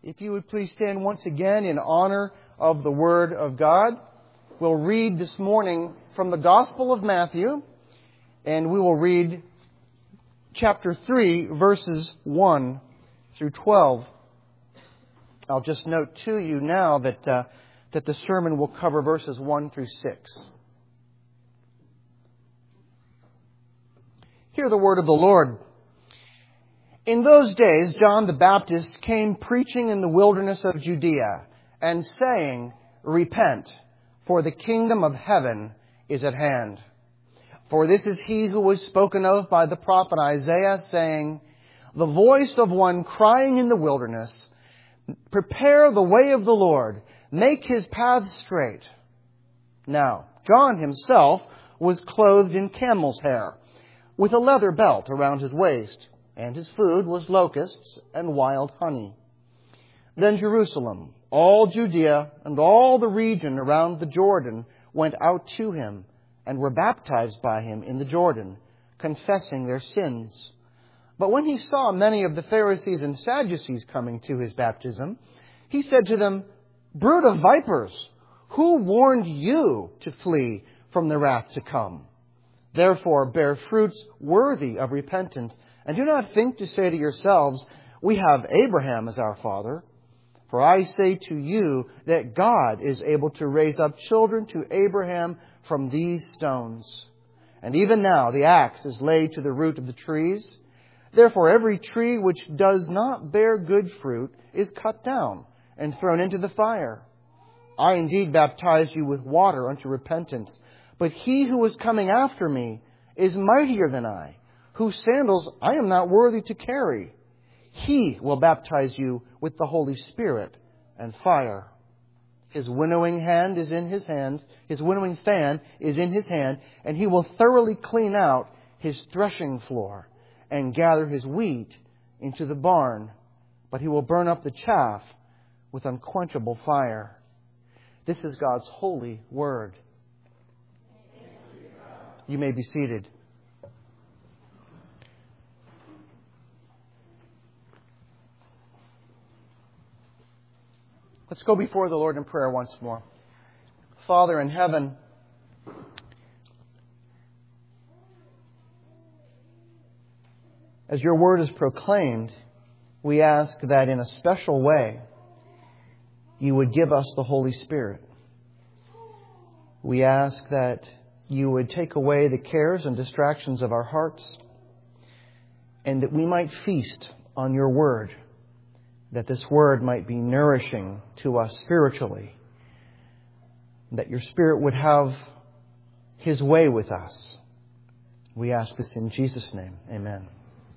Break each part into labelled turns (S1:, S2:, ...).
S1: If you would please stand once again in honor of the Word of God. We'll read this morning from the Gospel of Matthew, and we will read chapter 3, verses 1 through 12. I'll just note to you now that the sermon will cover verses 1 through 6. Hear the word of the Lord. In those days, John the Baptist came preaching in the wilderness of Judea and saying, "Repent, for the kingdom of heaven is at hand. For this is he who was spoken of by the prophet Isaiah, saying, the voice of one crying in the wilderness, prepare the way of the Lord, make his paths straight." Now, John himself was clothed in camel's hair, with a leather belt around his waist, and his food was locusts and wild honey. Then Jerusalem, all Judea, and all the region around the Jordan went out to him, and were baptized by him in the Jordan, confessing their sins. But when he saw many of the Pharisees and Sadducees coming to his baptism, he said to them, "Brood of vipers, who warned you to flee from the wrath to come? Therefore bear fruits worthy of repentance, and do not think to say to yourselves, 'We have Abraham as our father.' For I say to you that God is able to raise up children to Abraham from these stones. And even now the axe is laid to the root of the trees. Therefore every tree which does not bear good fruit is cut down and thrown into the fire. I indeed baptize you with water unto repentance, but he who is coming after me is mightier than I, whose sandals I am not worthy to carry. He will baptize you with the Holy Spirit and fire. His winnowing fan is in his hand, and he will thoroughly clean out his threshing floor and gather his wheat into the barn, but he will burn up the chaff with unquenchable fire." This is God's holy word. You may be seated. Let's go before the Lord in prayer once more. Father in heaven, as your word is proclaimed, we ask that in a special way you would give us the Holy Spirit. We ask that you would take away the cares and distractions of our hearts, and that we might feast on your word, that this word might be nourishing to us spiritually, that your Spirit would have his way with us. We ask this in Jesus' name. Amen.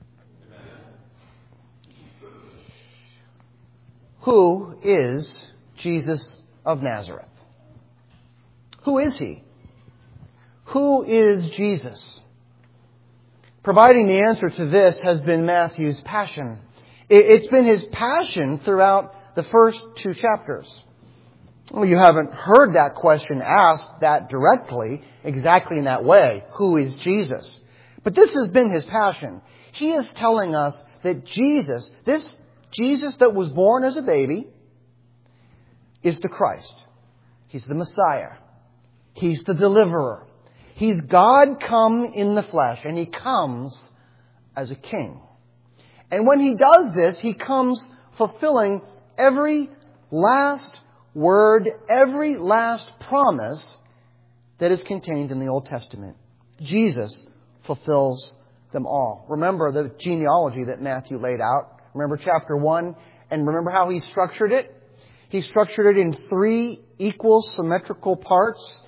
S1: Who is Jesus of Nazareth? Who is he? Who is Jesus? Providing the answer to this has been Matthew's passion. It's been his passion throughout the first two chapters. Well, you haven't heard that question asked that directly, exactly in that way. Who is Jesus? But this has been his passion. He is telling us that Jesus, this Jesus that was born as a baby, is the Christ. He's the Messiah. He's the deliverer. He's God come in the flesh, and he comes as a king. And when he does this, he comes fulfilling every last word, every last promise that is contained in the Old Testament. Jesus fulfills them all. Remember the genealogy that Matthew laid out. Remember chapter 1, and remember how he structured it? He structured it in 3 equal symmetrical parts.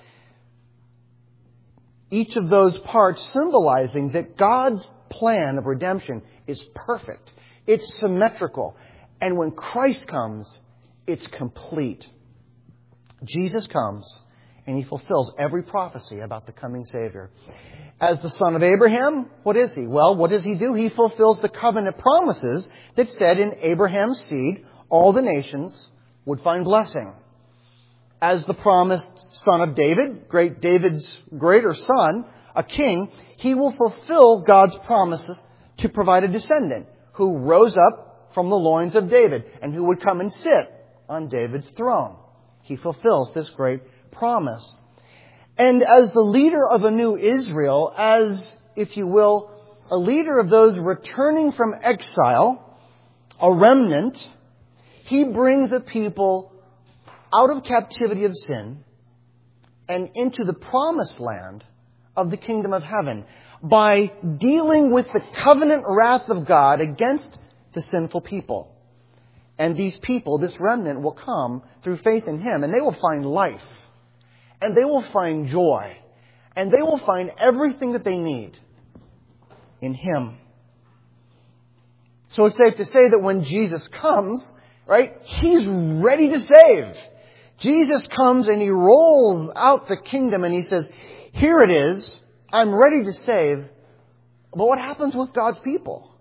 S1: Each of those parts symbolizing that God's plan of redemption is perfect. It's symmetrical. And when Christ comes, it's complete. Jesus comes and he fulfills every prophecy about the coming Savior. As the son of Abraham, what is he? Well, what does he do? He fulfills the covenant promises that said in Abraham's seed, all the nations would find blessing. As the promised son of David, David's greater son, a king, he will fulfill God's promises to provide a descendant who rose up from the loins of David, and who would come and sit on David's throne. He fulfills this great promise. And as the leader of a new Israel, as, if you will, a leader of those returning from exile, a remnant, He brings a people out of captivity of sin and into the promised land of the kingdom of heaven by dealing with the covenant wrath of God against the sinful people. And these people, this remnant, will come through faith in Him, and they will find life, and they will find joy, and they will find everything that they need in Him. So it's safe to say that when Jesus comes, right, He's ready to save. Jesus comes and He rolls out the kingdom and He says, here it is, I'm ready to save. But what happens with God's people?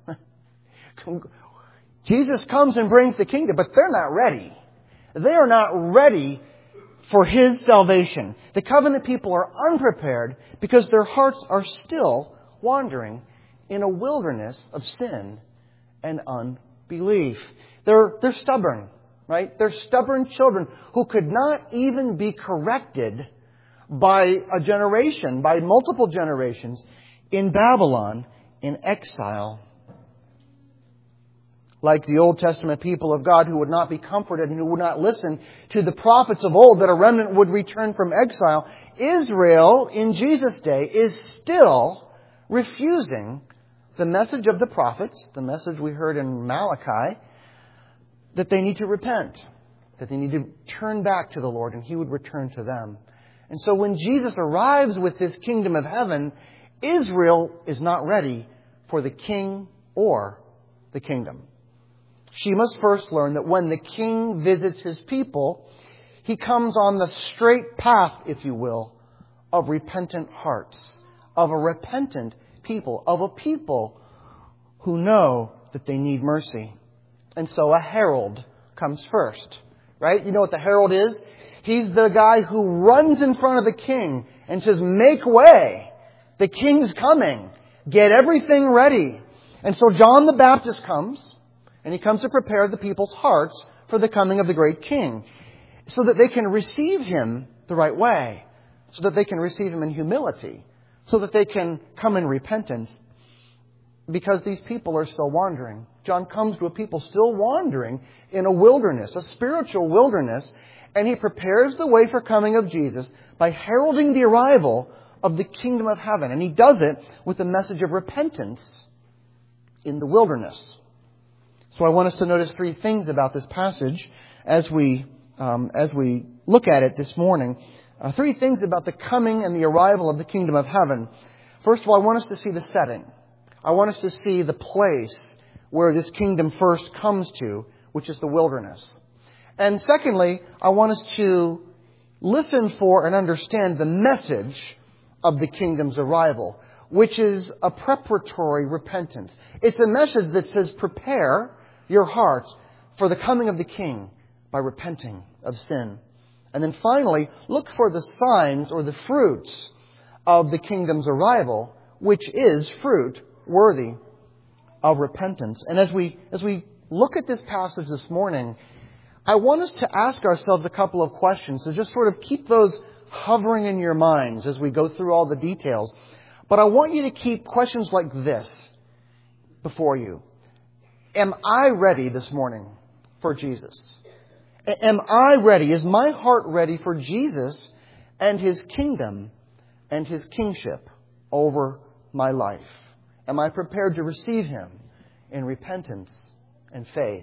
S1: Jesus comes and brings the kingdom, but they're not ready. They are not ready for His salvation. The covenant people are unprepared because their hearts are still wandering in a wilderness of sin and unbelief. They're stubborn, right? They're stubborn children who could not even be corrected by a generation, by multiple generations in Babylon, in exile. Like the Old Testament people of God who would not be comforted and who would not listen to the prophets of old that a remnant would return from exile, Israel in Jesus' day is still refusing the message of the prophets, the message we heard in Malachi, that they need to repent, that they need to turn back to the Lord and He would return to them. And so when Jesus arrives with this kingdom of heaven, Israel is not ready for the king or the kingdom. She must first learn that when the king visits his people, He comes on the straight path, if you will, of repentant hearts, of a repentant people, of a people who know that they need mercy. And so a herald comes first, right? You know what the herald is? He's the guy who runs in front of the king and says, make way. The king's coming. Get everything ready. And so John the Baptist comes, and he comes to prepare the people's hearts for the coming of the great king, so that they can receive Him the right way, so that they can receive Him in humility, so that they can come in repentance, because these people are still wandering. John comes to a people still wandering in a wilderness, a spiritual wilderness, and he prepares the way for coming of Jesus by heralding the arrival of the kingdom of heaven. And he does it with a message of repentance in the wilderness. So I want us to notice three things about this passage as we look at it this morning. Three things about the coming and the arrival of the kingdom of heaven. First of all, I want us to see the setting. I want us to see the place where this kingdom first comes to, which is the wilderness. And secondly, I want us to listen for and understand the message of the kingdom's arrival, which is a preparatory repentance. It's a message that says, prepare your hearts for the coming of the King by repenting of sin. And then finally, look for the signs or the fruits of the kingdom's arrival, which is fruit worthy of repentance. And as we look at this passage this morning, I want us to ask ourselves a couple of questions. So just sort of keep those hovering in your minds as we go through all the details. But I want you to keep questions like this before you. Am I ready this morning for Jesus? Am I ready? Is my heart ready for Jesus and His kingdom and His kingship over my life? Am I prepared to receive Him in repentance and faith?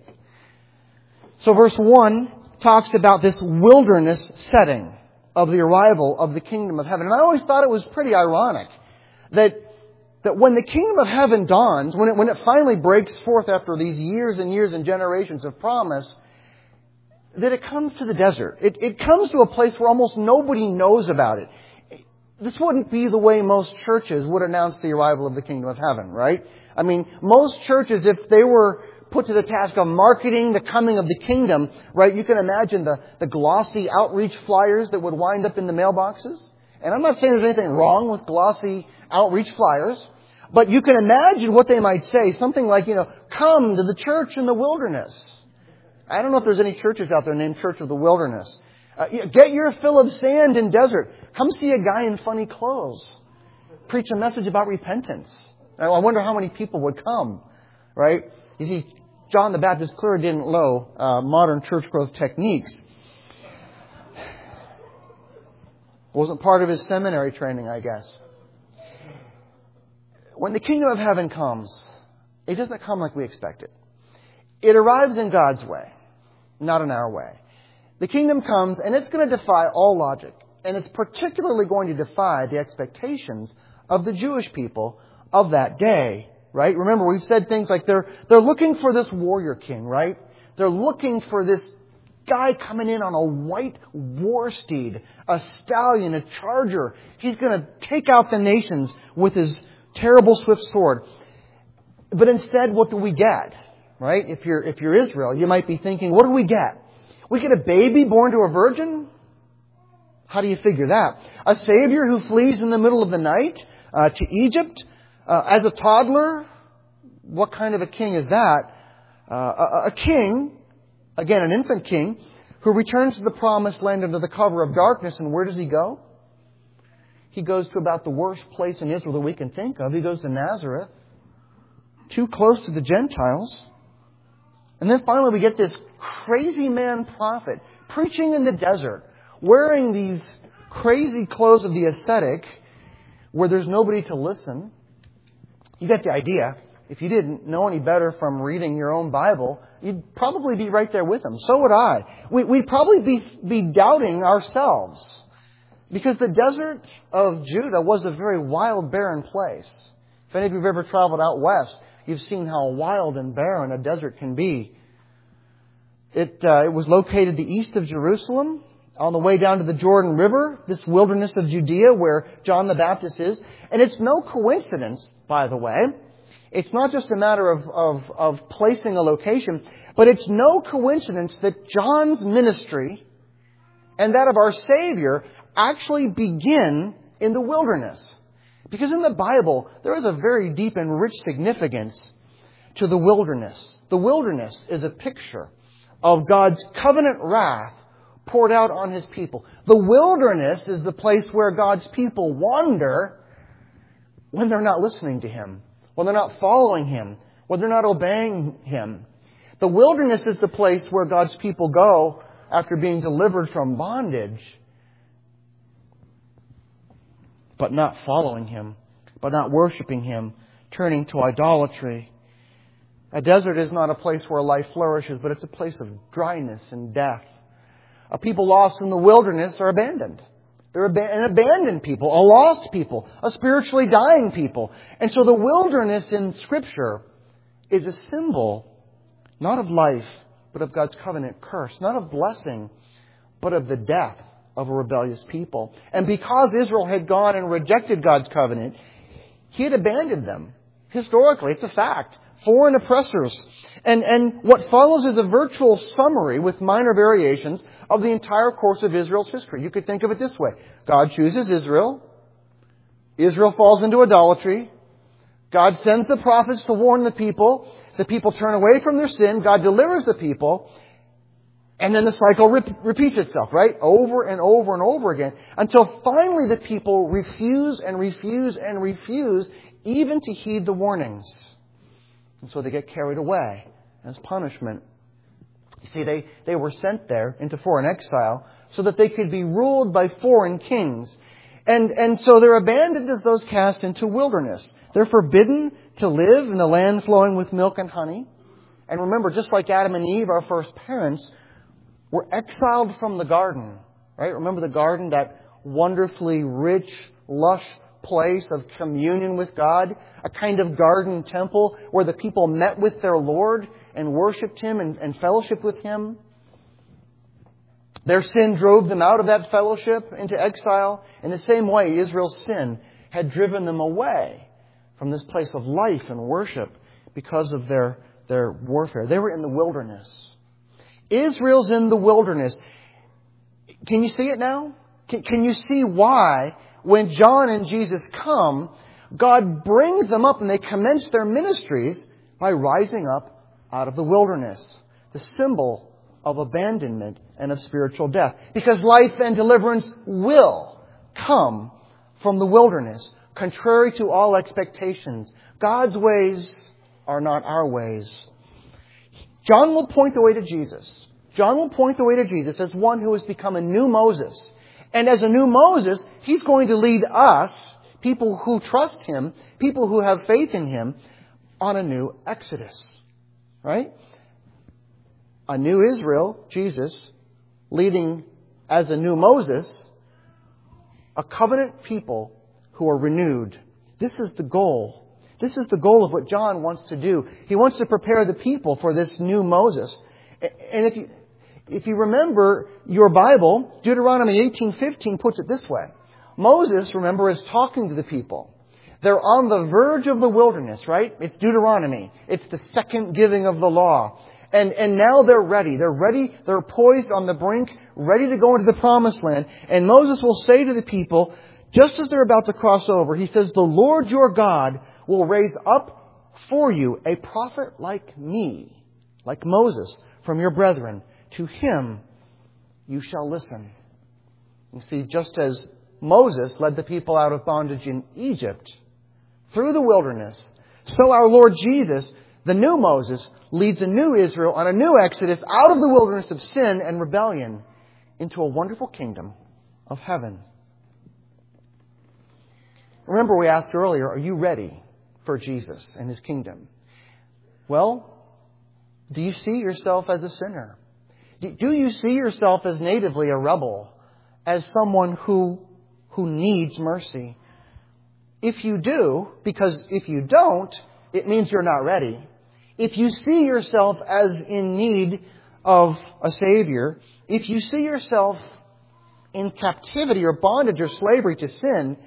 S1: So verse 1 talks about this wilderness setting of the arrival of the kingdom of heaven. And I always thought it was pretty ironic that when the kingdom of heaven dawns, when it finally breaks forth after these years and years and generations of promise, that it comes to the desert. It comes to a place where almost nobody knows about it. This wouldn't be the way most churches would announce the arrival of the kingdom of heaven, right? I mean, most churches, if they were put to the task of marketing the coming of the kingdom, right, you can imagine the glossy outreach flyers that would wind up in the mailboxes. And I'm not saying there's anything wrong with glossy outreach flyers, But you can imagine what they might say. Something like, come to the church in the wilderness. I don't know if there's any churches out there named Church of the Wilderness. Get your fill of sand and desert. Come see a guy in funny clothes. Preach a message about repentance. Now, I wonder how many people would come, right? You see, John the Baptist clearly didn't know modern church growth techniques. Wasn't part of his seminary training, I guess. When the kingdom of heaven comes, it doesn't come like we expect it. It arrives in God's way, not in our way. The kingdom comes, and it's going to defy all logic. And it's particularly going to defy the expectations of the Jewish people of that day, right? Remember, we've said things like they're looking for this warrior king, right? They're looking for this guy coming in on a white war steed, a stallion, a charger. He's going to take out the nations with his terrible swift sword. But instead, what do we get? Right? If you're Israel, you might be thinking, what do we get? We get a baby born to a virgin? How do you figure that? A Savior who flees in the middle of the night to Egypt as a toddler? What kind of a king is that? A king, again, an infant king, who returns to the promised land under the cover of darkness. And where does he go? He goes to about the worst place in Israel that we can think of. He goes to Nazareth, too close to the Gentiles. And then finally we get this crazy man prophet preaching in the desert, wearing these crazy clothes of the ascetic where there's nobody to listen. You get the idea. If you didn't know any better from reading your own Bible, you'd probably be right there with him. So would I. We'd probably be doubting ourselves. Because the desert of Judah was a very wild, barren place. If any of you have ever traveled out west, you've seen how wild and barren a desert can be. It was located the east of Jerusalem, on the way down to the Jordan River, this wilderness of Judea where John the Baptist is. And it's no coincidence, by the way. It's not just a matter of placing a location, but it's no coincidence that John's ministry and that of our Savior actually begin in the wilderness. Because in the Bible, there is a very deep and rich significance to the wilderness. The wilderness is a picture of God's covenant wrath poured out on His people. The wilderness is the place where God's people wander when they're not listening to Him, when they're not following Him, when they're not obeying Him. The wilderness is the place where God's people go after being delivered from bondage, but not following Him, but not worshiping Him, turning to idolatry. A desert is not a place where life flourishes, but it's a place of dryness and death. A people lost in the wilderness are abandoned. They're an abandoned people, a lost people, a spiritually dying people. And so the wilderness in Scripture is a symbol, not of life, but of God's covenant curse. Not of blessing, but of the death of a rebellious people. And because Israel had gone and rejected God's covenant, He had abandoned them. Historically, it's a fact. Foreign oppressors. And what follows is a virtual summary with minor variations of the entire course of Israel's history. You could think of it this way. God chooses Israel. Israel falls into idolatry. God sends the prophets to warn the people. The people turn away from their sin. God delivers the people. And then the cycle repeats itself, right? Over and over and over again. Until finally the people refuse and refuse and refuse even to heed the warnings. And so they get carried away as punishment. You see, they were sent there into foreign exile so that they could be ruled by foreign kings. And so they're abandoned as those cast into wilderness. They're forbidden to live in the land flowing with milk and honey. And remember, just like Adam and Eve, our first parents, were exiled from the garden. Right? Remember the garden, that wonderfully rich, lush place of communion with God, a kind of garden temple where the people met with their Lord and worshipped Him and fellowshiped with Him. Their sin drove them out of that fellowship into exile. In the same way, Israel's sin had driven them away from this place of life and worship because of their warfare. They were in the wilderness. Israel's in the wilderness. Can you see it now? Can you see why when John and Jesus come, God brings them up and they commence their ministries by rising up out of the wilderness, the symbol of abandonment and of spiritual death. Because life and deliverance will come from the wilderness, contrary to all expectations. God's ways are not our ways. John will point the way to Jesus. John will point the way to Jesus as one who has become a new Moses. And as a new Moses, he's going to lead us, people who trust him, people who have faith in him, on a new Exodus. Right? A new Israel, Jesus, leading as a new Moses, a covenant people who are renewed. This is the goal. This is the goal of what John wants to do. He wants to prepare the people for this new Moses. And if you remember your Bible, Deuteronomy 18:15 puts it this way. Moses, remember, is talking to the people. They're on the verge of the wilderness, right? It's Deuteronomy. It's the second giving of the law. And now they're ready. They're ready. They're poised on the brink, ready to go into the promised land. And Moses will say to the people, just as they're about to cross over, he says, "The Lord your God will raise up for you a prophet like me, like Moses, from your brethren. To him you shall listen." You see, just as Moses led the people out of bondage in Egypt through the wilderness, so our Lord Jesus, the new Moses, leads a new Israel on a new Exodus out of the wilderness of sin and rebellion into a wonderful kingdom of heaven. Remember, we asked earlier, are you ready for Jesus and his kingdom? Well, do you see yourself as a sinner? Do you see yourself as natively a rebel, as someone who needs mercy? If you do, because if you don't, it means you're not ready. If you see yourself as in need of a Savior, if you see yourself in captivity or bondage or slavery to sin,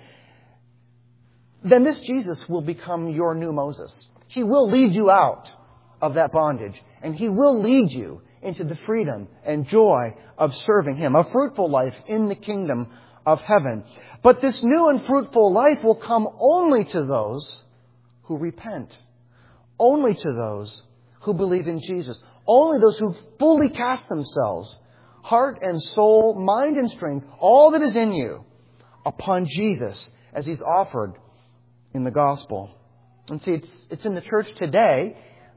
S1: then this Jesus will become your new Moses. He will lead you out of that bondage, and he will lead you into the freedom and joy of serving him, a fruitful life in the kingdom of heaven. But this new and fruitful life will come only to those who repent, only to those who believe in Jesus, only those who fully cast themselves, heart and soul, mind and strength, all that is in you, upon Jesus as he's offered in the gospel. And see, it's in the church today,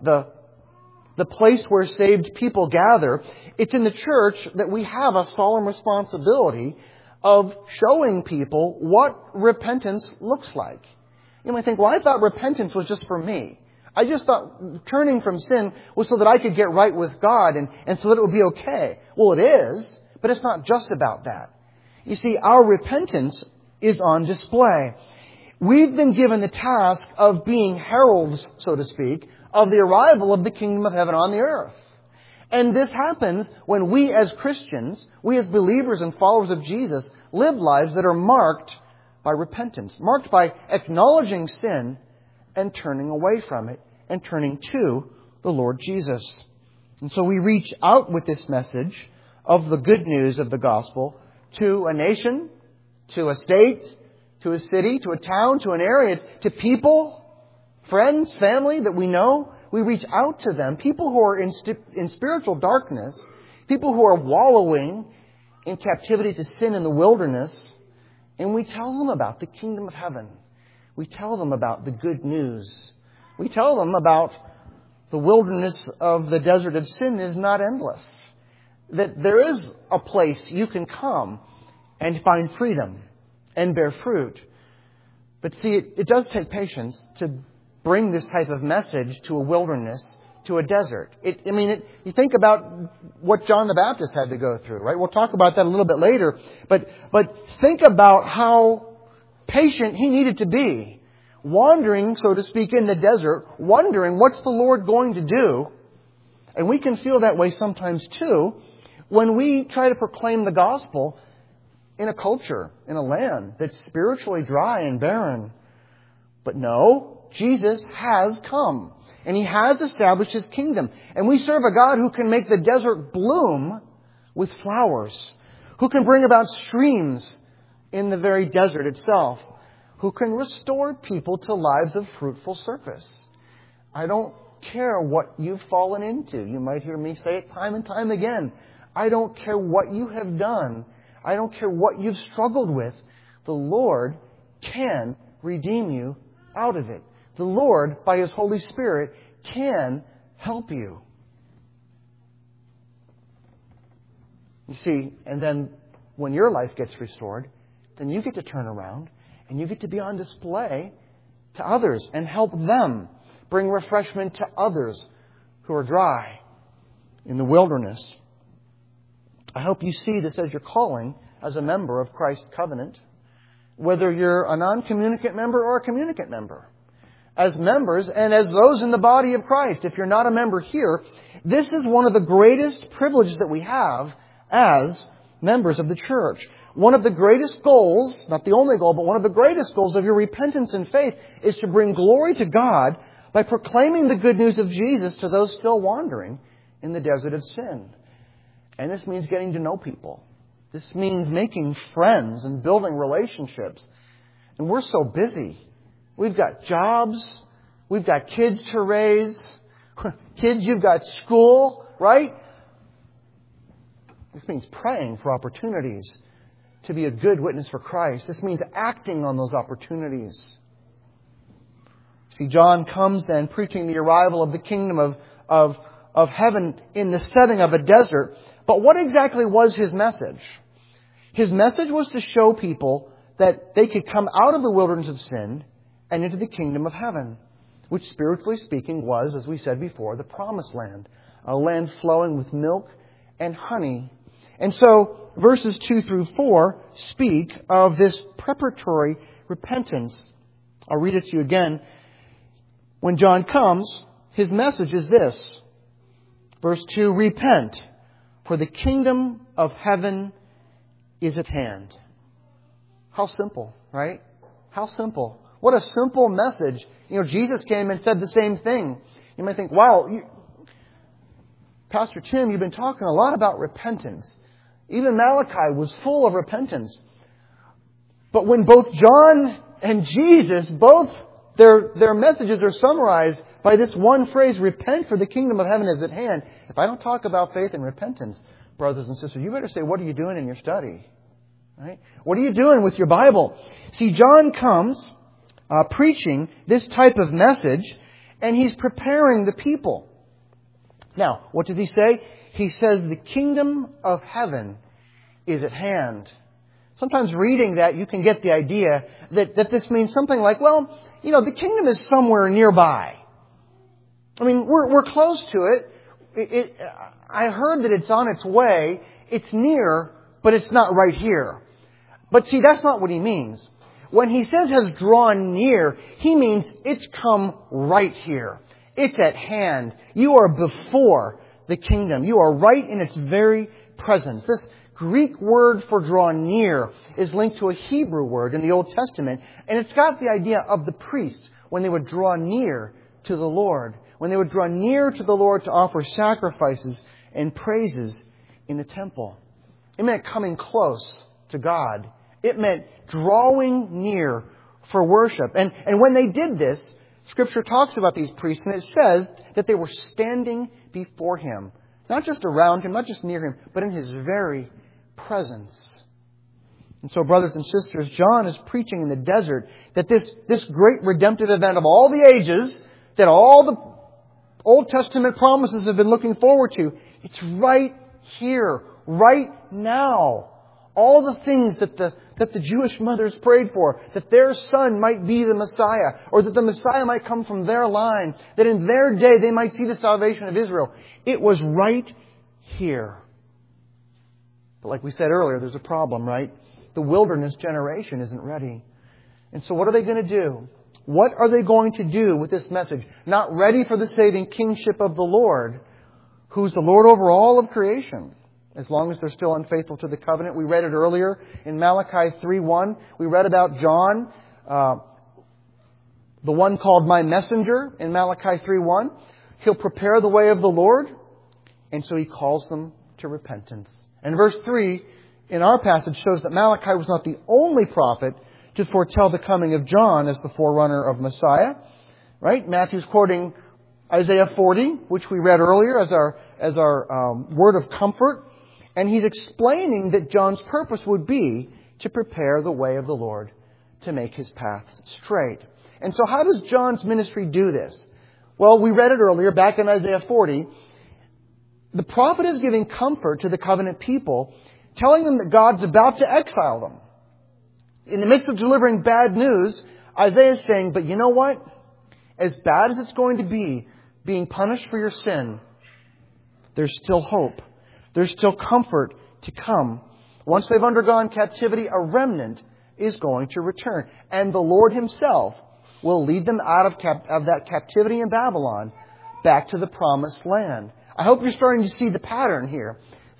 S1: the place where saved people gather. It's in the church that we have a solemn responsibility of showing people what repentance looks like. You might think, well, I thought repentance was just for me. I just thought turning from sin was so that I could get right with God and so that it would be okay. Well, it is, but it's not just about that. You see, our repentance is on display. We've been given the task of being heralds, so to speak, of the arrival of the kingdom of heaven on the earth. And this happens when we as Christians, we as believers and followers of Jesus, live lives that are marked by repentance, marked by acknowledging sin and turning away from it and turning to the Lord Jesus. And so we reach out with this message of the good news of the gospel to a nation, to a state, to a city, to a town, to an area, to people, friends, family that we know. We reach out to them, people who are in spiritual darkness, people who are wallowing in captivity to sin in the wilderness, and we tell them about the kingdom of heaven. We tell them about the good news. We tell them about the wilderness of the desert of sin is not endless. That there is a place you can come and find freedom and bear fruit. But see, it does take patience to bring this type of message to a wilderness, to a desert. You think about what John the Baptist had to go through, right? We'll talk about that a little bit later. But think about how patient he needed to be, wandering, so to speak, in the desert, wondering what's the Lord going to do. And we can feel that way sometimes too when we try to proclaim the gospel in a culture, in a land that's spiritually dry and barren. But no, Jesus has come and he has established his kingdom. And we serve a God who can make the desert bloom with flowers, who can bring about streams in the very desert itself, who can restore people to lives of fruitful service. I don't care what you've fallen into. You might hear me say it time and time again. I don't care what you have done. I don't care what you've struggled with. The Lord can redeem you out of it. The Lord, by His Holy Spirit, can help you. You see, and then when your life gets restored, then you get to turn around and you get to be on display to others and help them bring refreshment to others who are dry in the wilderness. I hope you see this as your calling as a member of Christ's covenant, whether you're a non-communicant member or a communicant member. As members and as those in the body of Christ, if you're not a member here, this is one of the greatest privileges that we have as members of the church. One of the greatest goals, not the only goal, but one of the greatest goals of your repentance and faith is to bring glory to God by proclaiming the good news of Jesus to those still wandering in the desert of sin. And this means getting to know people. This means making friends and building relationships. And we're so busy. We've got jobs. We've got kids to raise. Kids, you've got school, right? This means praying for opportunities to be a good witness for Christ. This means acting on those opportunities. See, John comes then preaching the arrival of the kingdom of heaven in the setting of a desert. But what exactly was his message? His message was to show people that they could come out of the wilderness of sin and into the kingdom of heaven, which spiritually speaking was, as we said before, the promised land, a land flowing with milk and honey. And so verses 2 through 4 speak of this preparatory repentance. I'll read it to you again. When John comes, his message is this. Verse 2, repent, for the kingdom of heaven is at hand. How simple, right? How simple. What a simple message. Jesus came and said the same thing. You might think, wow, Pastor Tim, you've been talking a lot about repentance. Even Malachi was full of repentance. But when both John and Jesus, both their messages are summarized by this one phrase, repent for the kingdom of heaven is at hand. If I don't talk about faith and repentance, brothers and sisters, you better say, what are you doing in your study? Right? What are you doing with your Bible? See, John comes preaching this type of message, and he's preparing the people. Now, what does he say? He says the kingdom of heaven is at hand. Sometimes reading that, you can get the idea that this means something like, well, the kingdom is somewhere nearby. I mean, we're close to it. I heard that it's on its way. It's near, but it's not right here. But see, that's not what he means. When he says has drawn near, he means it's come right here. It's at hand. You are before the kingdom. You are right in its very presence. This Greek word for draw near is linked to a Hebrew word in the Old Testament, and it's got the idea of the priests when they would draw near to the Lord, when they would draw near to the Lord to offer sacrifices and praises in the temple. It meant coming close to God. It meant drawing near for worship. And when they did this, Scripture talks about these priests, and it says that they were standing before Him. Not just around Him, not just near Him, but in His very presence. And so, brothers and sisters, John is preaching in the desert that this great redemptive event of all the ages, that all the Old Testament promises have been looking forward to, it's right here, right now. All the things that the Jewish mothers prayed for, that their son might be the Messiah, or that the Messiah might come from their line, that in their day they might see the salvation of Israel. It was right here. But like we said earlier, there's a problem, right? The wilderness generation isn't ready. And so what are they going to do? What are they going to do with this message? Not ready for the saving kingship of the Lord, who's the Lord over all of creation. As long as they're still unfaithful to the covenant. We read it earlier in Malachi 3:1. We read about John, the one called my messenger in Malachi 3:1. He'll prepare the way of the Lord. And so he calls them to repentance. And verse 3 in our passage shows that Malachi was not the only prophet to foretell the coming of John as the forerunner of Messiah. Right? Matthew's quoting Isaiah 40, which we read earlier as our word of comfort. And he's explaining that John's purpose would be to prepare the way of the Lord, to make His paths straight. And so how does John's ministry do this? Well, we read it earlier back in Isaiah 40. The prophet is giving comfort to the covenant people, telling them that God's about to exile them. In the midst of delivering bad news, Isaiah is saying, but you know what? As bad as it's going to be, being punished for your sin, there's still hope. There's still comfort to come. Once they've undergone captivity, a remnant is going to return. And the Lord Himself will lead them out of that captivity in Babylon back to the promised land. I hope you're starting to see the pattern here,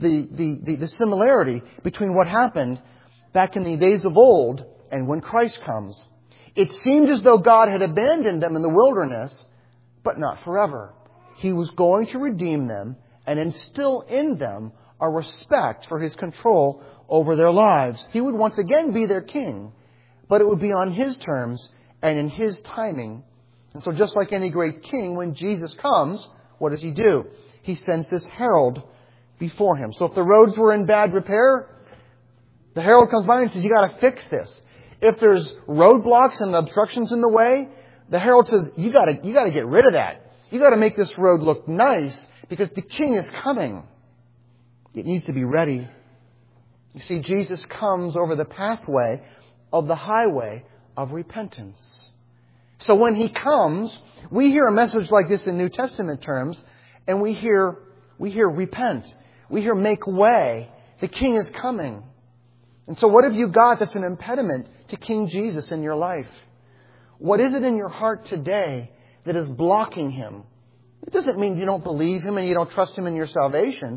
S1: the similarity between what happened back in the days of old and when Christ comes. It seemed as though God had abandoned them in the wilderness, but not forever. He was going to redeem them and instill in them a respect for His control over their lives. He would once again be their king, but it would be on His terms and in His timing. And so just like any great king, when Jesus comes, what does He do? He sends this herald before Him. So if the roads were in bad repair, the herald comes by and says, you got to fix this. If there's roadblocks and obstructions in the way, the herald says, you got to get rid of that. You got to make this road look nice because the King is coming. It needs to be ready. You see, Jesus comes over the pathway of the highway of repentance. So when He comes, we hear a message like this in New Testament terms, and we hear repent. We hear make way. The King is coming. And so what have you got that's an impediment to King Jesus in your life? What is it in your heart today that is blocking Him? It doesn't mean you don't believe Him and you don't trust Him in your salvation.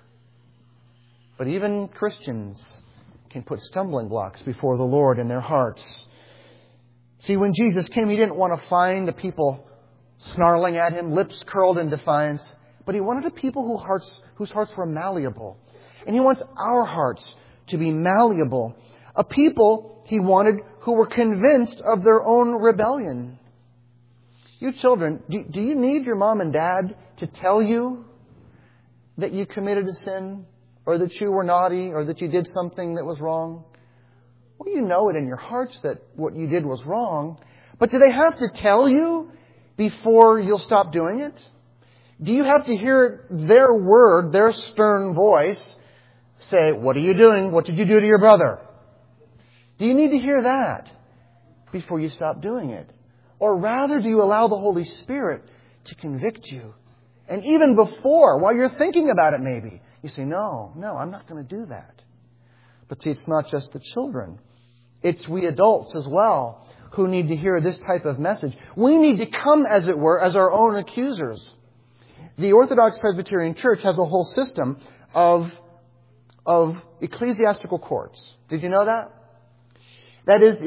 S1: But even Christians can put stumbling blocks before the Lord in their hearts. See, when Jesus came, He didn't want to find the people snarling at Him, lips curled in defiance. But He wanted a people whose hearts were malleable. And He wants our hearts to be malleable. A people He wanted who were convinced of their own rebellion. You children, do you need your mom and dad to tell you that you committed a sin, or that you were naughty, or that you did something that was wrong? Well, you know it in your hearts that what you did was wrong. But do they have to tell you before you'll stop doing it? Do you have to hear their word, their stern voice, say, what are you doing? What did you do to your brother? Do you need to hear that before you stop doing it? Or rather, do you allow the Holy Spirit to convict you? And even before, while you're thinking about it maybe, you say, no, I'm not going to do that. But see, it's not just the children. It's we adults as well who need to hear this type of message. We need to come, as it were, as our own accusers. The Orthodox Presbyterian Church has a whole system of ecclesiastical courts. Did you know that? That is,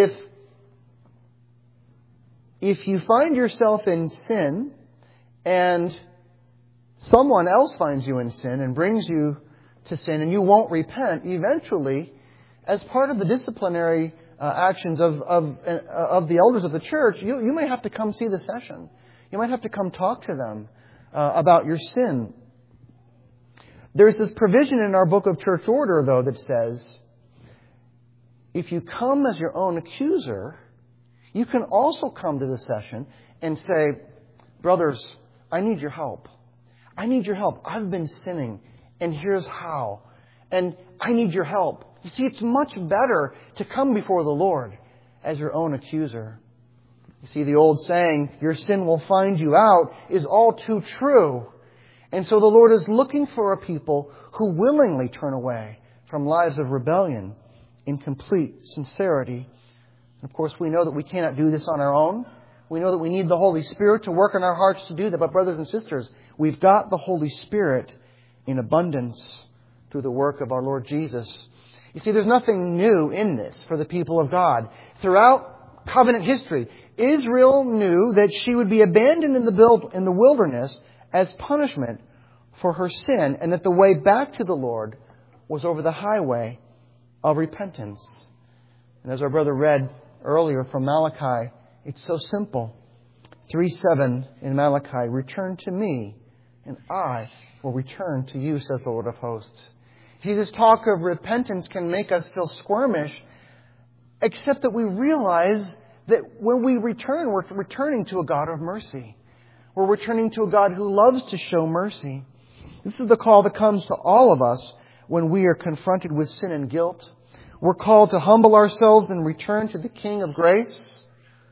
S1: if you find yourself in sin and someone else finds you in sin and brings you to sin and you won't repent, eventually, as part of the disciplinary actions of the elders of the church, you may have to come see the session. You might have to come talk to them about your sin. There's this provision in our Book of Church Order, though, that says, if you come as your own accuser, you can also come to the session and say, brothers, I need your help. I need your help. I've been sinning, and here's how. And I need your help. You see, it's much better to come before the Lord as your own accuser. You see, the old saying, your sin will find you out, is all too true. And so the Lord is looking for a people who willingly turn away from lives of rebellion in complete sincerity. And of course, we know that we cannot do this on our own. We know that we need the Holy Spirit to work in our hearts to do that. But brothers and sisters, we've got the Holy Spirit in abundance through the work of our Lord Jesus. You see, there's nothing new in this for the people of God. Throughout covenant history, Israel knew that she would be abandoned in the wilderness as punishment for her sin, and that the way back to the Lord was over the highway of repentance. And And as our brother read earlier from Malachi, it's so simple. 3:7 in Malachi, return to me, and I will return to you, says the Lord of hosts. See, this talk of repentance can make us feel squirmish, except that we realize that when we return, we're returning to a God of mercy. We're returning to a God who loves to show mercy. This is the call that comes to all of us when we are confronted with sin and guilt. We're called to humble ourselves and return to the King of grace.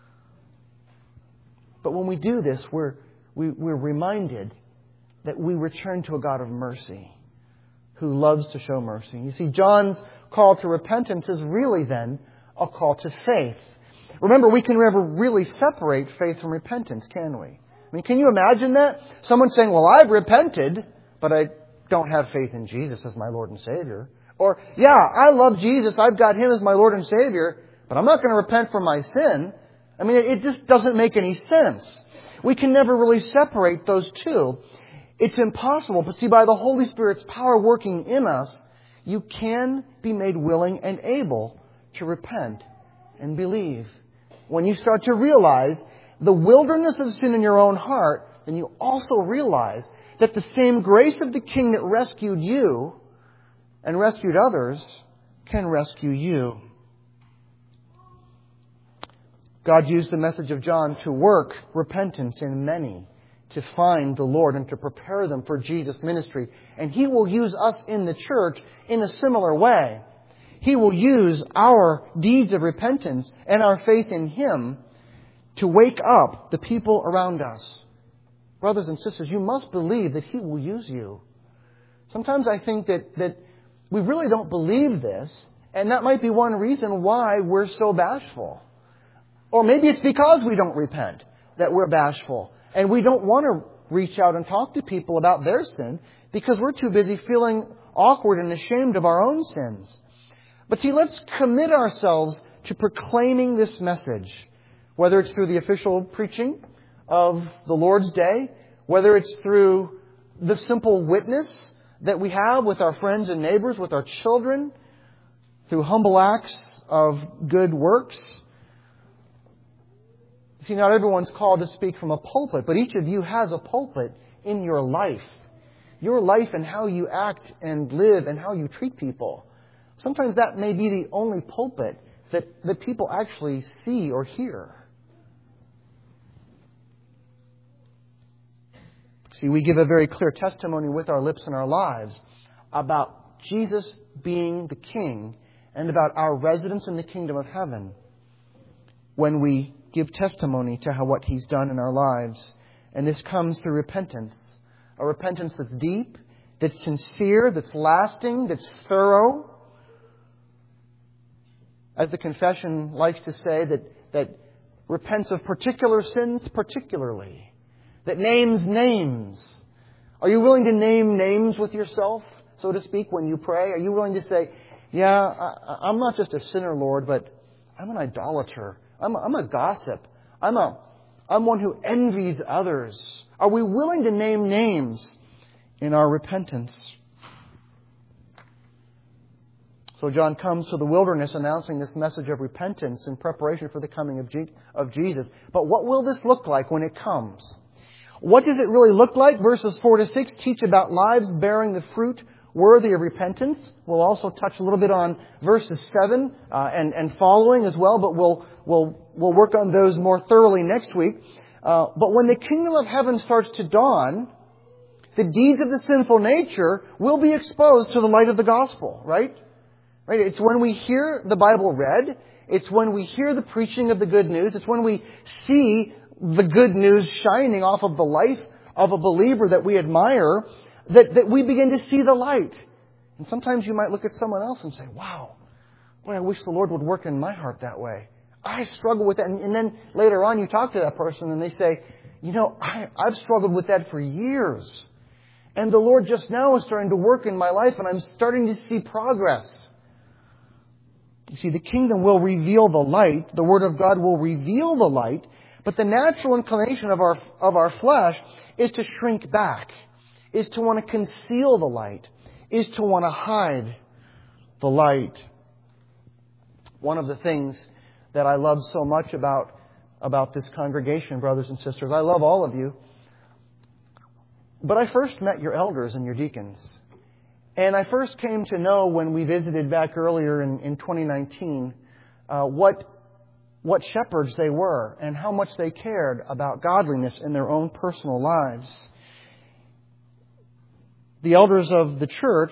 S1: But when we do this, we're reminded that we return to a God of mercy who loves to show mercy. You see, John's call to repentance is really then a call to faith. Remember, we can never really separate faith from repentance, can we? I mean, can you imagine that? Someone saying, well, I've repented, but I don't have faith in Jesus as my Lord and Savior. Or, yeah, I love Jesus, I've got Him as my Lord and Savior, but I'm not going to repent from my sin. I mean, it just doesn't make any sense. We can never really separate those two. It's impossible. But see, by the Holy Spirit's power working in us, you can be made willing and able to repent and believe. When you start to realize the wilderness of sin in your own heart, then you also realize that the same grace of the King that rescued you and rescued others can rescue you. God used the message of John to work repentance in many, to find the Lord and to prepare them for Jesus' ministry. And He will use us in the church in a similar way. He will use our deeds of repentance and our faith in Him to wake up the people around us. Brothers and sisters, you must believe that He will use you. Sometimes I think that we really don't believe this, and that might be one reason why we're so bashful. Or maybe it's because we don't repent that we're bashful. And we don't want to reach out and talk to people about their sin because we're too busy feeling awkward and ashamed of our own sins. But see, let's commit ourselves to proclaiming this message, whether it's through the official preaching of the Lord's Day, whether it's through the simple witness that we have with our friends and neighbors, with our children, through humble acts of good works. See, not everyone's called to speak from a pulpit, but each of you has a pulpit in your life. Your life and how you act and live and how you treat people. Sometimes that may be the only pulpit that people actually see or hear. See, we give a very clear testimony with our lips and our lives about Jesus being the King and about our residence in the kingdom of heaven when we give testimony to what He's done in our lives. And this comes through repentance. A repentance that's deep, that's sincere, that's lasting, that's thorough. As the confession likes to say, that repents of particular sins particularly. That names names. Are you willing to name names with yourself, so to speak, when you pray? Are you willing to say, yeah, I'm not just a sinner, Lord, but I'm an idolater. I'm a gossip. I'm one who envies others. Are we willing to name names in our repentance? So John comes to the wilderness announcing this message of repentance in preparation for the coming of Jesus. But what will this look like when it comes? What does it really look like? Verses 4-6 teach about lives bearing the fruit worthy of repentance. We'll also touch a little bit on verses 7 and following as well, but we'll work on those more thoroughly next week. But when the kingdom of heaven starts to dawn, the deeds of the sinful nature will be exposed to the light of the gospel, right? Right? It's when we hear the Bible read. It's when we hear the preaching of the good news. It's when we see the good news shining off of the life of a believer that we admire that we begin to see the light. And sometimes you might look at someone else and say, wow, boy, I wish the Lord would work in my heart that way. I struggle with that. And then later on you talk to that person and they say, you know, I've struggled with that for years. And the Lord just now is starting to work in my life and I'm starting to see progress. You see, the kingdom will reveal the light. The Word of God will reveal the light. But the natural inclination of our flesh is to shrink back, is to want to conceal the light, is to want to hide the light. One of the things that I love so much about this congregation, brothers and sisters, I love all of you, but I first met your elders and your deacons. And I first came to know when we visited back earlier in 2019 what shepherds they were and how much they cared about godliness in their own personal lives. The elders of the church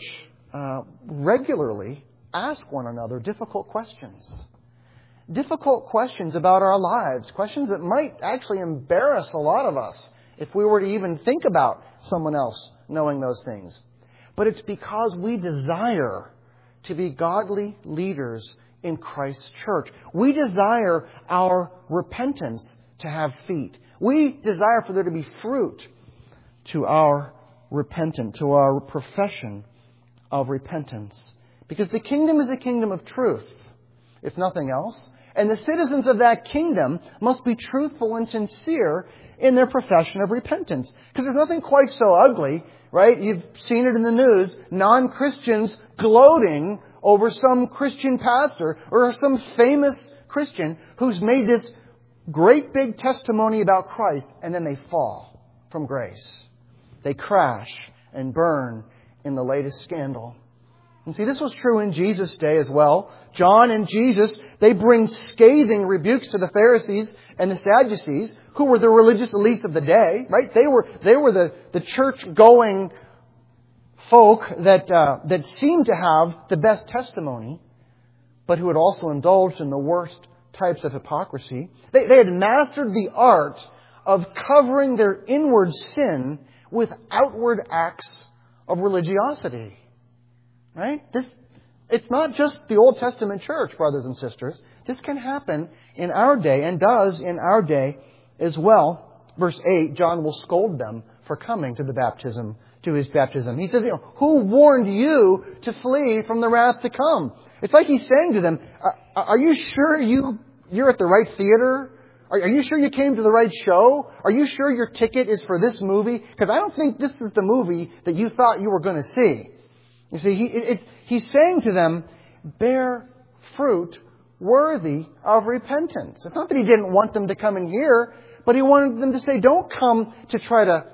S1: regularly ask one another difficult questions. Difficult questions about our lives. Questions that might actually embarrass a lot of us if we were to even think about someone else knowing those things. But it's because we desire to be godly leaders in Christ's church. We desire our repentance to have feet. We desire for there to be fruit to our repentance, to our profession of repentance. Because the kingdom is a kingdom of truth, if nothing else. And the citizens of that kingdom must be truthful and sincere in their profession of repentance. Because there's nothing quite so ugly, right? You've seen it in the news. Non-Christians gloating over some Christian pastor or some famous Christian who's made this great big testimony about Christ, and then they fall from grace. They crash and burn in the latest scandal. And see, this was true in Jesus' day as well. John and Jesus, they bring scathing rebukes to the Pharisees and the Sadducees, who were the religious elite of the day, right? They were the church-going folk that seemed to have the best testimony, but who had also indulged in the worst types of hypocrisy. They had mastered the art of covering their inward sin with outward acts of religiosity. Right? It's not just the Old Testament church, brothers and sisters. This can happen in our day and does in our day as well. Verse 8, John will scold them for coming to his baptism. He says, who warned you to flee from the wrath to come? It's like he's saying to them, are you sure you're at the right theater? Are you sure you came to the right show? Are you sure your ticket is for this movie? Because I don't think this is the movie that you thought you were going to see. You see, he's saying to them, bear fruit worthy of repentance. It's not that he didn't want them to come and hear, but he wanted them to say, don't come to try to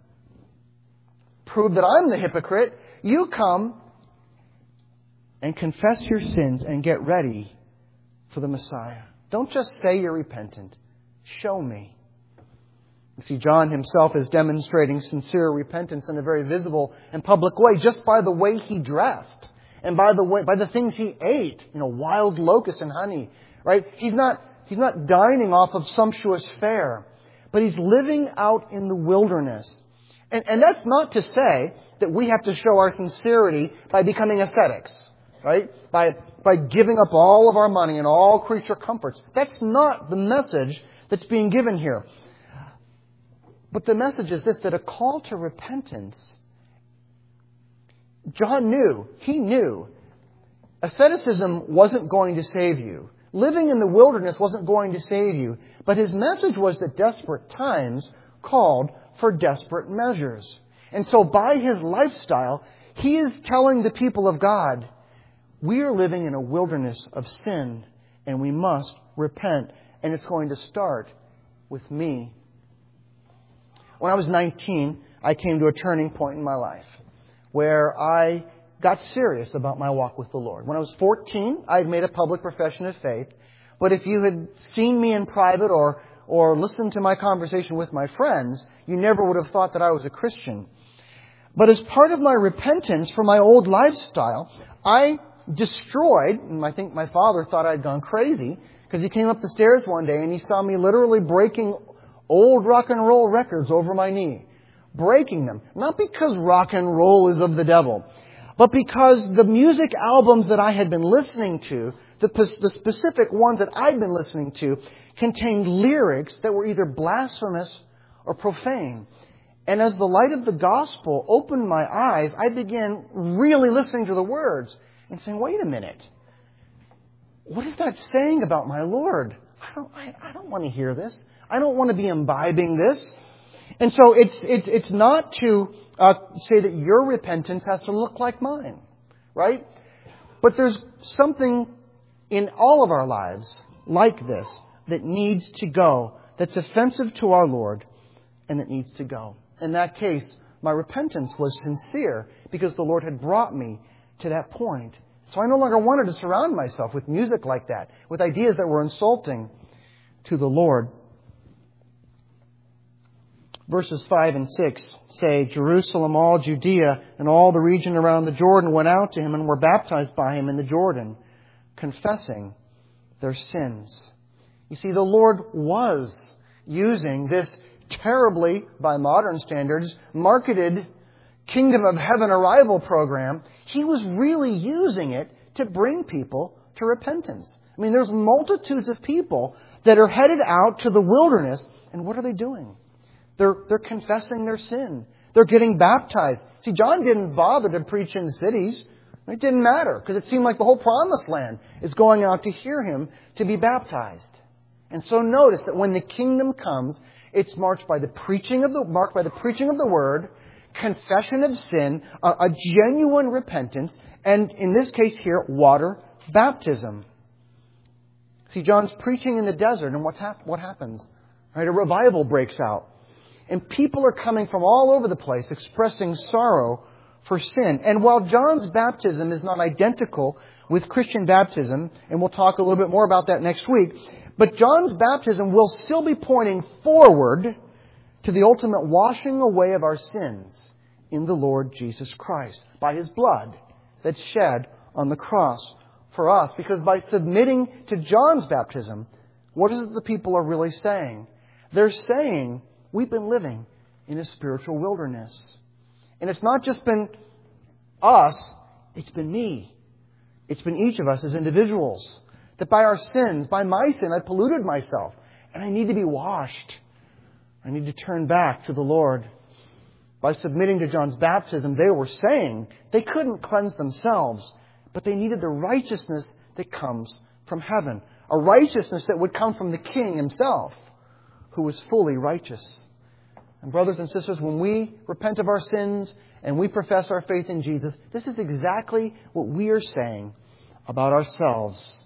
S1: prove that I'm the hypocrite. You come and confess your sins and get ready for the Messiah. Don't just say you're repentant. Show me. You see, John himself is demonstrating sincere repentance in a very visible and public way just by the way he dressed and by the things he ate. Wild locust and honey, right? He's not dining off of sumptuous fare, but he's living out in the wilderness. And that's not to say that we have to show our sincerity by becoming ascetics, right? By giving up all of our money and all creature comforts. That's not the message that's being given here. But the message is this, that a call to repentance, John knew, asceticism wasn't going to save you. Living in the wilderness wasn't going to save you. But his message was that desperate times called for desperate measures. And so by his lifestyle, he is telling the people of God, we are living in a wilderness of sin, and we must repent. And it's going to start with me. When I was 19, I came to a turning point in my life where I got serious about my walk with the Lord. When I was 14, I had made a public profession of faith. But if you had seen me in private or listened to my conversation with my friends, you never would have thought that I was a Christian. But as part of my repentance for my old lifestyle, I destroyed, and I think my father thought I'd gone crazy, because he came up the stairs one day and he saw me literally breaking old rock and roll records over my knee. Breaking them. Not because rock and roll is of the devil, but because the music albums that I had been listening to, the specific ones that I'd been listening to, contained lyrics that were either blasphemous or profane. And as the light of the gospel opened my eyes, I began really listening to the words and saying, wait a minute. What is that saying about my Lord? I don't want to hear this. I don't want to be imbibing this. And so it's not to say that your repentance has to look like mine, right? But there's something in all of our lives like this that needs to go, that's offensive to our Lord, and that needs to go. In that case, my repentance was sincere because the Lord had brought me to that point. So I no longer wanted to surround myself with music like that, with ideas that were insulting to the Lord. Verses 5 and 6 say, Jerusalem, all Judea, and all the region around the Jordan went out to him and were baptized by him in the Jordan, confessing their sins. You see, the Lord was using this terribly, by modern standards, marketed Kingdom of Heaven arrival program. He was really using it to bring people to repentance. I mean, there's multitudes of people that are headed out to the wilderness, and what are they doing? They're confessing their sin. They're getting baptized. See, John didn't bother to preach in cities. It didn't matter because it seemed like the whole promised land is going out to hear him to be baptized. And so notice that when the kingdom comes, it's marked by the preaching of the word, confession of sin, a genuine repentance, and in this case here, water baptism. See, John's preaching in the desert, and what happens? Right, a revival breaks out. And people are coming from all over the place expressing sorrow for sin. And while John's baptism is not identical with Christian baptism, and we'll talk a little bit more about that next week, but John's baptism will still be pointing forward to the ultimate washing away of our sins in the Lord Jesus Christ by His blood that's shed on the cross for us. Because by submitting to John's baptism, what is it the people are really saying? They're saying, we've been living in a spiritual wilderness. And it's not just been us, it's been me. It's been each of us as individuals. That by our sins, by my sin, I polluted myself. And I need to be washed. I need to turn back to the Lord. By submitting to John's baptism, they were saying they couldn't cleanse themselves, but they needed the righteousness that comes from heaven. A righteousness that would come from the King Himself, who was fully righteous. And brothers and sisters, when we repent of our sins and we profess our faith in Jesus, this is exactly what we are saying about ourselves.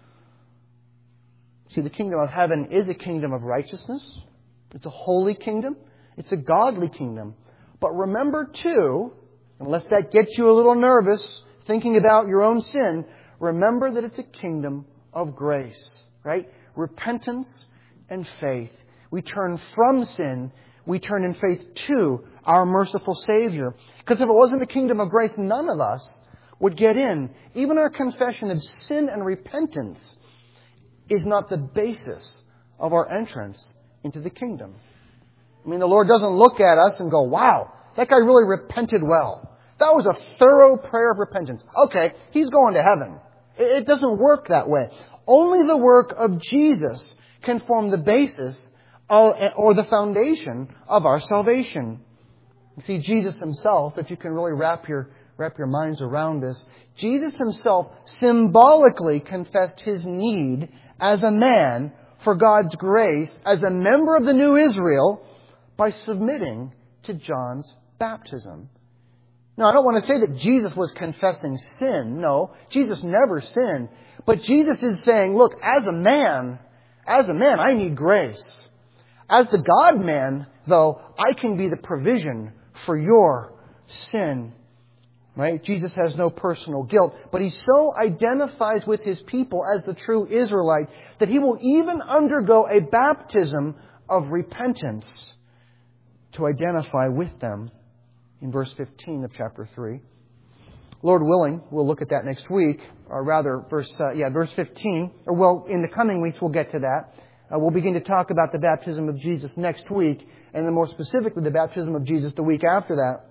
S1: See, the kingdom of heaven is a kingdom of righteousness. It's a holy kingdom. It's a godly kingdom. But remember too, unless that gets you a little nervous thinking about your own sin, remember that it's a kingdom of grace, right? Repentance and faith. We turn from sin. We turn in faith to our merciful Savior. Because if it wasn't a kingdom of grace, none of us would get in. Even our confession of sin and repentance is not the basis of our entrance into the kingdom. I mean, the Lord doesn't look at us and go, wow, that guy really repented well. That was a thorough prayer of repentance. Okay, he's going to heaven. It doesn't work that way. Only the work of Jesus can form the basis or the foundation of our salvation. You see, Jesus Himself, if you can really wrap your minds around this, Jesus Himself symbolically confessed His need as a man for God's grace, as a member of the new Israel, by submitting to John's baptism. Now, I don't want to say that Jesus was confessing sin. No, Jesus never sinned. But Jesus is saying, look, as a man, I need grace. As the God-man, though, I can be the provision for your sin. Right? Jesus has no personal guilt, but He so identifies with His people as the true Israelite that He will even undergo a baptism of repentance to identify with them in verse 15 of chapter 3. Lord willing, we'll look at that next week, or rather, verse 15. Or well, in the coming weeks, we'll get to that. We'll begin to talk about the baptism of Jesus next week, and then more specifically, the baptism of Jesus the week after that.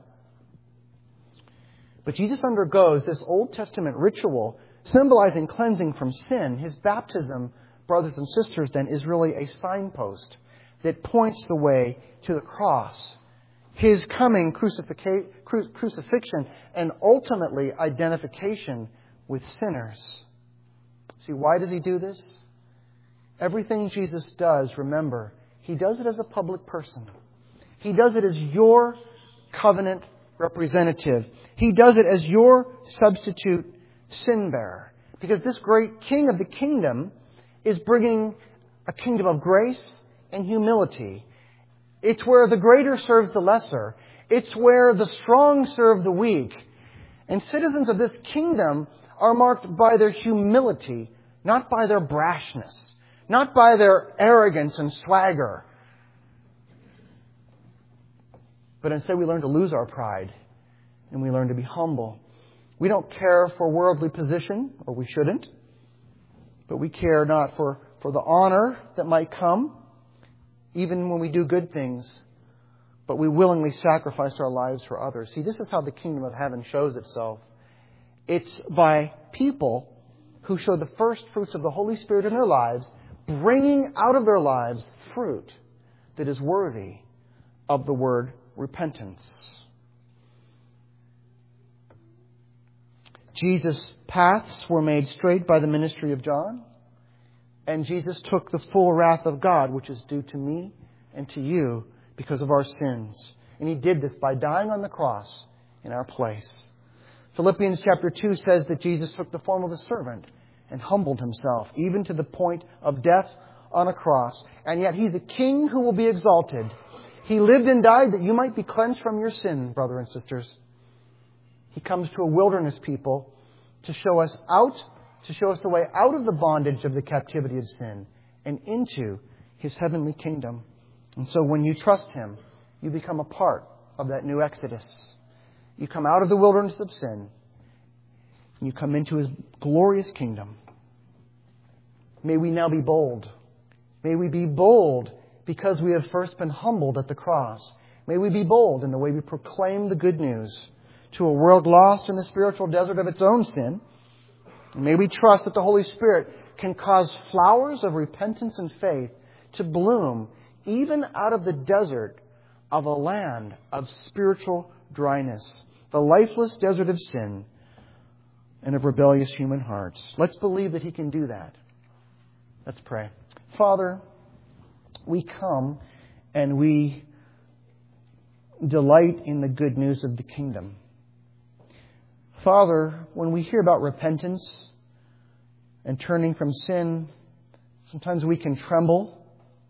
S1: But Jesus undergoes this Old Testament ritual symbolizing cleansing from sin. His baptism, brothers and sisters, then, is really a signpost that points the way to the cross. His coming crucifixion and ultimately identification with sinners. See, why does He do this? Everything Jesus does, remember, He does it as a public person. He does it as your covenant representative. He does it as your substitute sin bearer. Because this great King of the kingdom is bringing a kingdom of grace and humility. It's where the greater serves the lesser. It's where the strong serve the weak. And citizens of this kingdom are marked by their humility, not by their brashness, not by their arrogance and swagger. But instead we learn to lose our pride and we learn to be humble. We don't care for worldly position, or we shouldn't. But we care not for the honor that might come, even when we do good things. But we willingly sacrifice our lives for others. See, this is how the kingdom of heaven shows itself. It's by people who show the first fruits of the Holy Spirit in their lives, bringing out of their lives fruit that is worthy of the word repentance. Jesus' paths were made straight by the ministry of John. And Jesus took the full wrath of God, which is due to me and to you because of our sins. And He did this by dying on the cross in our place. Philippians chapter 2 says that Jesus took the form of a servant and humbled Himself, even to the point of death on a cross. And yet He's a King who will be exalted. He lived and died that you might be cleansed from your sin, brother and sisters. He comes to a wilderness people to show us the way out of the bondage of the captivity of sin and into His heavenly kingdom. And so when you trust Him, you become a part of that new Exodus. You come out of the wilderness of sin and you come into His glorious kingdom. May we now be bold. May we be bold because we have first been humbled at the cross. May we be bold in the way we proclaim the good news to a world lost in the spiritual desert of its own sin. And may we trust that the Holy Spirit can cause flowers of repentance and faith to bloom even out of the desert of a land of spiritual dryness, the lifeless desert of sin and of rebellious human hearts. Let's believe that He can do that. Let's pray. Father, we come and we delight in the good news of the kingdom. Father, when we hear about repentance and turning from sin, sometimes we can tremble.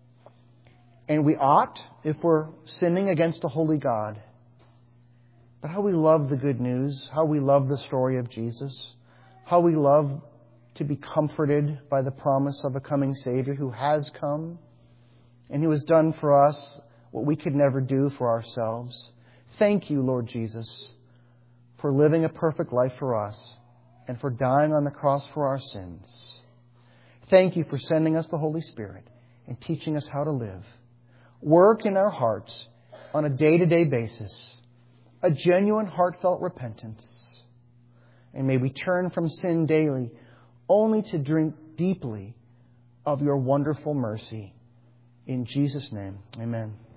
S1: And we ought if we're sinning against a holy God. But how we love the good news, how we love the story of Jesus, how we love to be comforted by the promise of a coming Savior who has come and who has done for us what we could never do for ourselves. Thank you, Lord Jesus, for living a perfect life for us and for dying on the cross for our sins. Thank you for sending us the Holy Spirit and teaching us how to live. Work in our hearts on a day-to-day basis, a genuine heartfelt repentance. And may we turn from sin daily only to drink deeply of your wonderful mercy. In Jesus' name, amen.